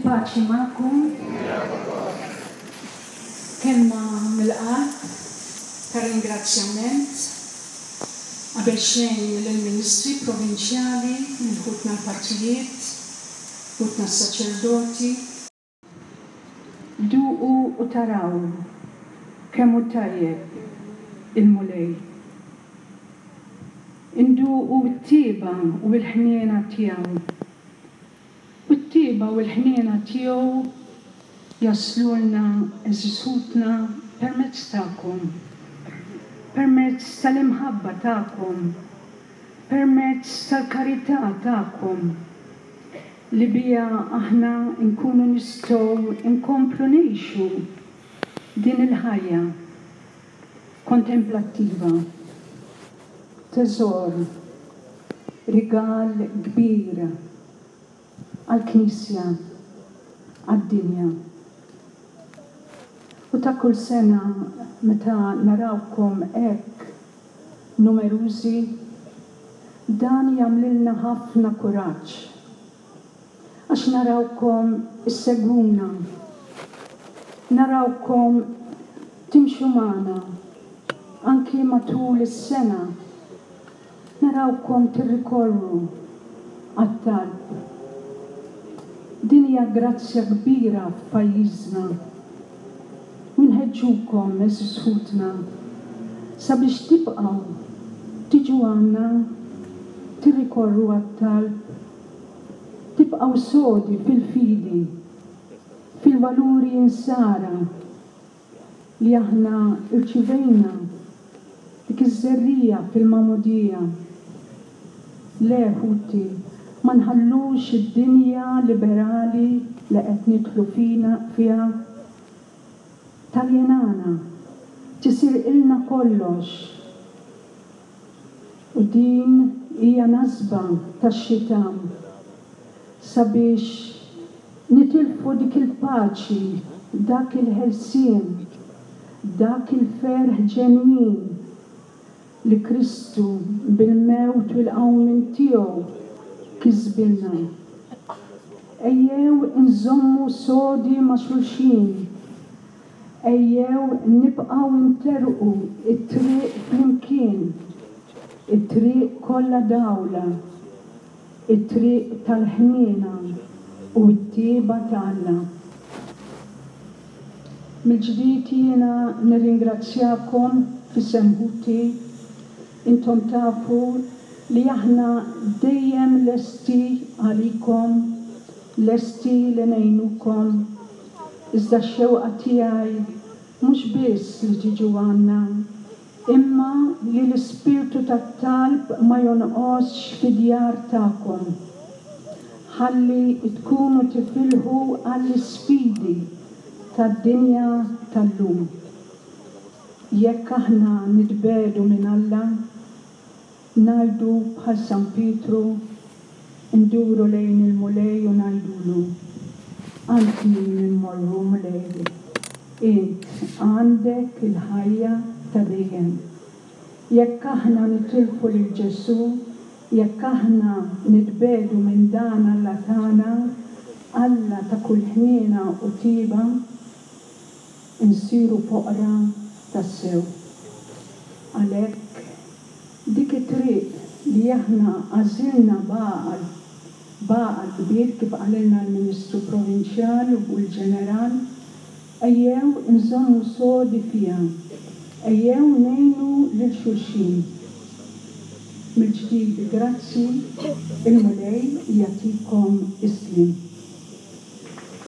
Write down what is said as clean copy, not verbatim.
Il-paċi ma'kum. Kelma mill-qalb ta' ringrazzjament qabel xejn lill-Ministri Provinċjali, mill-ħutna l-partijiet, ħutna s-saċerdoti. Duqu u taraw kemm hu tajjeb il-mulej. Induqu t-tieba u l-ħniena tiegħu. U t-tieba u l-ħniena tiegħu jaslulna eżisutna permezz tagħkom, permezz tal-imħabba tagħkom, permezz tal-karità tagħkom li bija aħna nkunu nistgħu nkomplu ngħixu din il-ħajja kontemplattiva. Teżor, rigal kbir għall-Knisja, għad-dinja. U ta' kull sena meta narawkom hekk numerużi, dan jagħmlilna ħafna kuraġġ. Għax narawkom issegwuna, narawkom timxu magħna anki matul is-sena, narawkom tirrikorru għat-talb. Din hija grazzja kbira f'pajjiżna. Nħeġġukom eżisħutna sabiex tibqgħu tiġu għandna tirrikorru għat-talb, tibqgħu sodi fil-fidi, fil-valuri insara li aħna irċivejna dik iż-żerrija fil-mamudija. Le ħuti, ma nħallux id-dinja liberali li qed nidħlu fiha taljenana, tisir ilna kollox. U din hija nasba tax-xitam sabiex nitilfu dik il-paċi, dak il-ħelsien, dak il-ferħ ġenwin li Kristu bil-mewt u l-qawmin tiegħu kisbilna. Ejjew nżommu sodi ma' xulxin, ejjew nibqgħu nterqu it-triq flimkien, it-triq kollha dawla, it-triq tal-ħniena u t-tieba tagħna. Mill-ġdid jiena nirringrazzjakom f'isem ħuti. Intom tafu li aħna dejjem lesti għalikom, lesti li ngħinukom. Iżda x-xewqa tiegħi mhux biss li tiġu għandna, imma li l-ispirtu tat-talb ma jonqosx fid-djar tagħkom. Ħalli tkunu tifilħu għall-isfidi tad-dinja tal-lum. Jekk aħna nitbedu minn Alla, ngħidu bħal San Pietru, nduru lejn il-mulej u ngħidulu: Anti nimmorru mulej, int għandek il-ħajja ta' dejjem. Jekk aħna nitilfu lil Ġesu, jekk aħna nitbedu minn dan Alla tagħna, Alla ta' kull ħniena u tieba, insiru foqra tas-sew. Għalhekk dik it-triq li aħna għażilna baqal kbir kif qalilna l-Ministru Provinċjali u l-Ġeneral, ejjew nżommu sodi fiha, ejjew ngħinu lil xulxin. Mill-ġdid grazzi, il-mulej jagħtikom islim.